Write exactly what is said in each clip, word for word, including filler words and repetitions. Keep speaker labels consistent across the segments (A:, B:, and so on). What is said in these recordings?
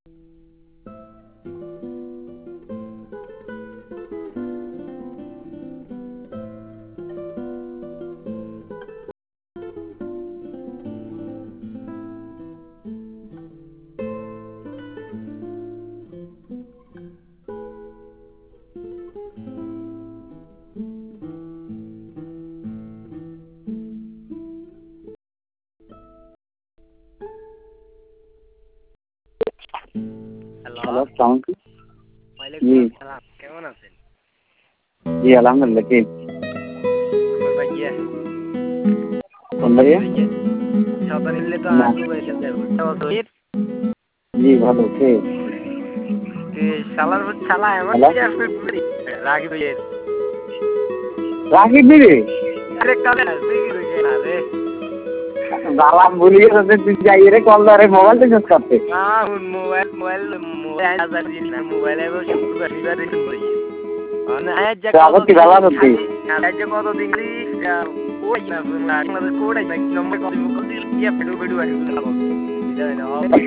A: Hello, আসসালামু আলাইকুম।
B: ওয়ালাইকুম আসসালাম, কেমন আছেন?
A: জি আলহামদুলিল্লাহ। কে
B: আমার ভাইয়া
A: কোন ভাইয়া?
B: সবার এলে তো
A: না।
B: আসু হয়ে গেছে বুঝতে
A: জি ভালো। কে
B: তে শালার ভূত শালা এমন
A: হ্যালো,
B: কি আসবে করি রাগি ভাইয়ের
A: রাকিব দিদি
B: আরে কালে আসবে কি রে না রে
A: বাবা ভুলিয়ে গেছে, তুই যাই রে কল ধরে মোবাইল থেকে করতে।
B: না মোবাইল মোবাইল মোবাইল হাজার দিন না মোবাইল এবার শুরু করি বার দিন ভাই মানে আজ যে কত
A: কি ভালো করতি
B: আজ যে কত দিন ওই না আমাদের কোড়াই না নম্বর কত কত দিন কি পেডু পেডু আসবে না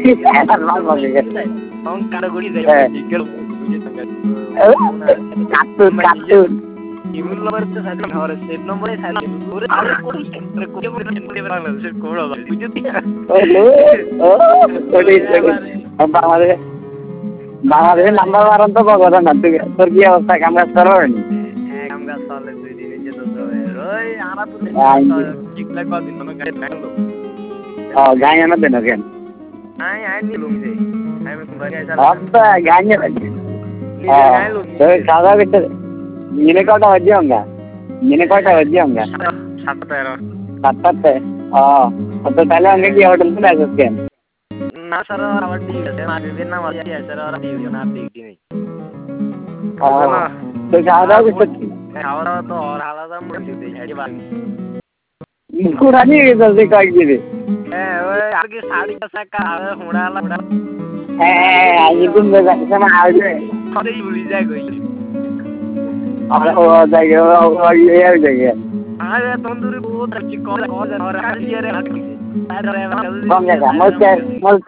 B: অং কারো গড়ি যাই জিগল
A: কার্টুন কার্টুন
B: ইমুল নম্বর তো সাথে আর সেভ নম্বরে সাথে ওরে আরে কোন করে কোন করে বাংলাদেশের কোড়া ভাই বুঝতি
A: ওলো ও ওডি বাংলাদেশ বাংলাদেশের নাম্বার মারান তো কথা না। তুই তোর কি অবস্থা? কাম কাজ করবেন?
B: হ্যাঁ কাম কাজ চলে দুই দিন যে তো ওই আমরা তো জিগলা কদিন মনে গাড়ি থাকলো
A: ও গায় না দেন কেন?
B: আই আই নিলুম যে আমি বাড়ি আইসা
A: আব্বা গায় না
B: নিজে গাইলুম
A: তো সাদা বিতে নিনে কটা বাজে আমরা নিনে কটা বাজে আমরা
B: সাতটা তেরো
A: সাতটাতে। ও তো তাহলে আমাকে কি হোটেল থেকে আসছ কেন?
B: না স্যার আমার ঠিক আছে না দিবেন না আমার আছে স্যার আর দিও না দেখি নেই
A: ও তো সাদা বিতে
B: খাওয়া দাওয়া তো আর আলাদা মনে দিই হেডি বাড়ি
A: পুরানি গেছে কয়েক দিনে।
B: হ্যাঁ ওই আগে শাড়ি কাঁচা আর হোড়ালা হোড়া
A: হ্যাঁ আজ দিন যাচ্ছে না আজ
B: কতই ভুলি যায় কই
A: আর ও জায়গা ও এই জায়গা
B: আরে তন্দুরি বহুত আছে কল কল আর আর ইয়ারে হাঁটি
A: কম জায়গা মস্ত মস্ত